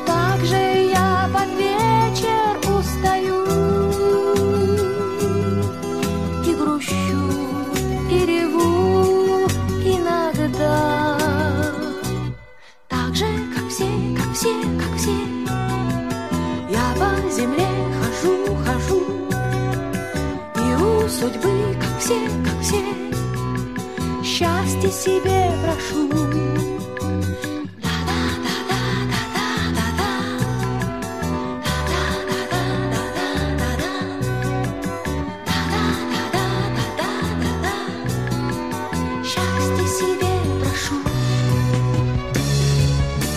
Так же я под вечер устаю и грущу, и реву иногда. Так же, как все, как все, как все, я по земле хожу, хожу, и у судьбы, как все, счастье себе прошу.